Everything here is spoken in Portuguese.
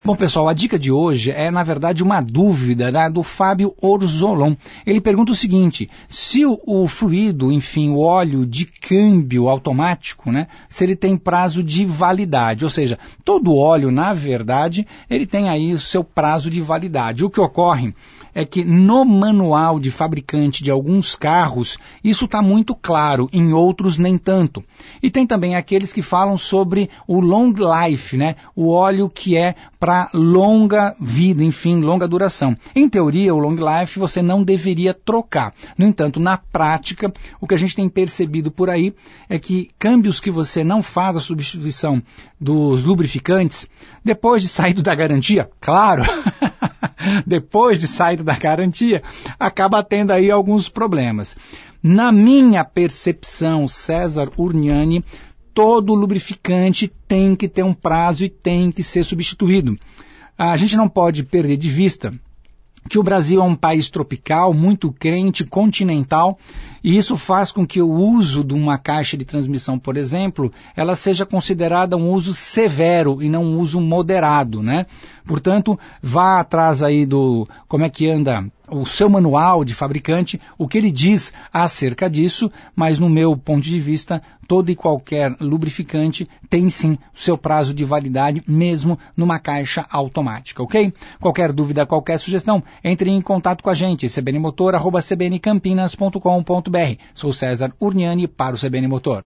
Bom, pessoal, a dica de hoje é, na verdade, uma dúvida do Fábio Orzolon. Ele pergunta o seguinte: se o fluido, enfim, o óleo de câmbio automático, né, se ele tem prazo de validade, ou seja, todo óleo, na verdade, ele tem aí o seu prazo de validade. O que ocorre é que no manual de fabricante de alguns carros, isso está muito claro, em outros nem tanto. E tem também aqueles que falam sobre o long life, né, o óleo que é para longa vida, enfim, longa duração. Em teoria, o long life você não deveria trocar. No entanto, na prática, o que a gente tem percebido por aí é que câmbios que você não faz a substituição dos lubrificantes, depois de saído da garantia, claro, depois de saído da garantia, acaba tendo aí alguns problemas. Na minha percepção, César Urniani, todo lubrificante tem que ter um prazo e tem que ser substituído. A gente não pode perder de vista que o Brasil é um país tropical, muito quente, continental, e isso faz com que o uso de uma caixa de transmissão, por exemplo, ela seja considerada um uso severo e não um uso moderado, né? Portanto, vá atrás aí do como é que anda o seu manual de fabricante, o que ele diz acerca disso, mas no meu ponto de vista, todo e qualquer lubrificante tem sim o seu prazo de validade, mesmo numa caixa automática, ok? Qualquer dúvida, qualquer sugestão, entre em contato com a gente, cbnmotor@cbncampinas.com.br. Sou César Urniani para o CBN Motor.